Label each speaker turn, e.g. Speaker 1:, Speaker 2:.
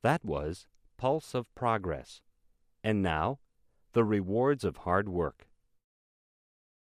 Speaker 1: That was Pulse of Progress. And now, the rewards of hard work.